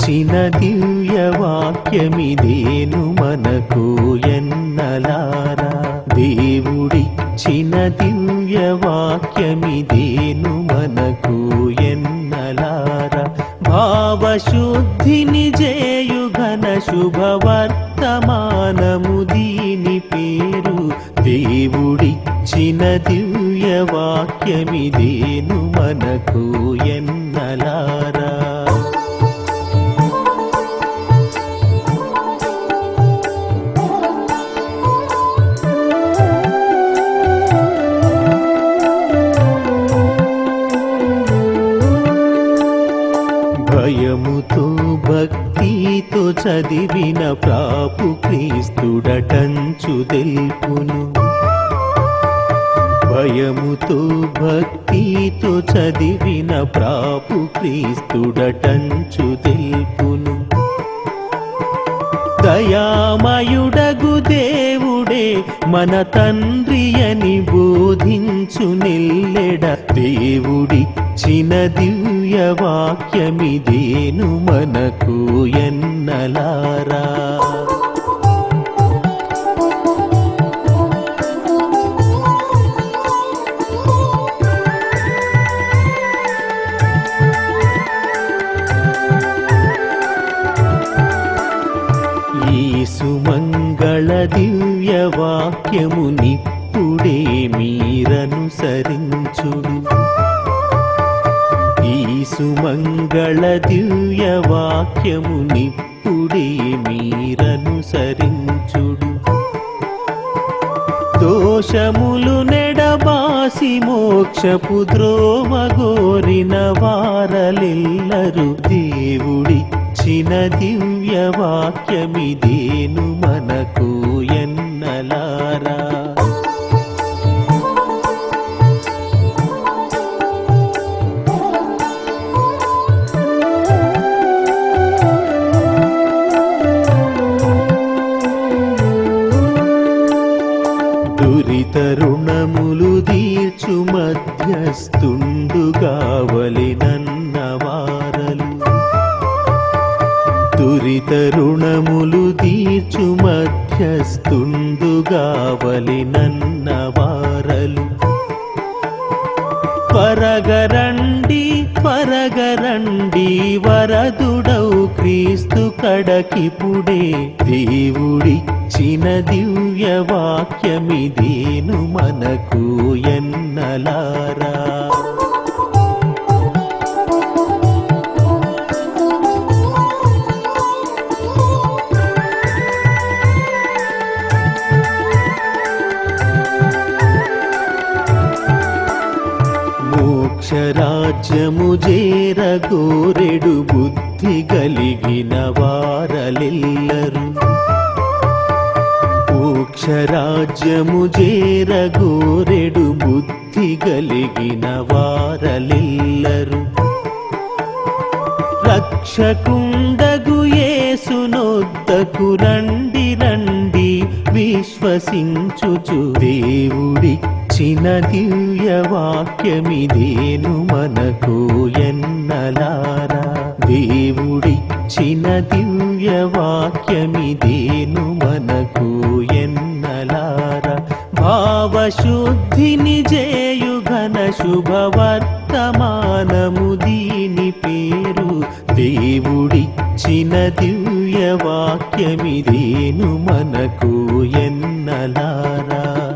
దివ్యవాక్యమిదేను మనకు ఎన్నలారా దేవుడిచ్చిన దివ్యవాక్యమిదేను మనకు ఎన్నలారా భావశుద్ధిని జేయు ఘన శుభవర్తమానము దీని పేరు దేవుడిచ్చిన దివ్యవాక్యమిదేను మనకు ఎన్నలారా భయముతో భక్తితో చదివిన ప్రాపు క్రీస్తుడటంచు తెలుపును భయముతో భక్తితో చదివిన ప్రాపు క్రీస్తుడటంచు తెలుపును దయామయుడగు దేవుడే మన తండ్రి అని బోధించు నిల్లెడ దేవుడిచ్చిన దివ్యవాక్యమిదేను మనకు ఎన్నలారా సుమంగళ దివ్యవాక్యమునిప్పుడే మీరనుసరించుడు ఈ సుమంగళ దివ్యవాక్యమునిప్పుడే మీరనుసరించుడు దోషములు నెడబాసి మోక్షపు ద్రోవగోరిన వారలెల్లరు దేవుడిచ్చిన దివ్యవాక్యమిదేను మనకు ఎన్నలారా దురితరుణములు దీర్చు మధ్యస్థుండుగావలెనన్నవారలు దురితరుణములు దీర్చు మధ్యస్థుండుగావలెనన్నవారలు పరగరండి పరగరండి వరదుడౌ క్రీస్తు కడకిపుడే దేవుడిచ్చిన దివ్యవాక్యమిదేను మనకు ఎన్నలారా మోక్షరాజ్యము చేరగోరెడు బుద్ధి కలిగిన వారలెల్లరు మోక్షరాజ్యము చేరగోరెడు బుద్ధి కలిగిన వారలెల్లరు రక్షకుండగు యేసునొద్దకు రండి రండి విశ్వసించుచు దేవుడిచ్చిన దివ్యవాక్యమిదేను మనకు ఎన్నలారా దేవుడిచ్చిన దివ్యవాక్యమిదేను మనకు ఎన్నలారా భావశుద్ధిని జేయు ఘన శుభవర్తమానము దీని పేరు దేవుడిచ్చిన దివ్యవాక్యమిదేను మనకు ఎన్నలారా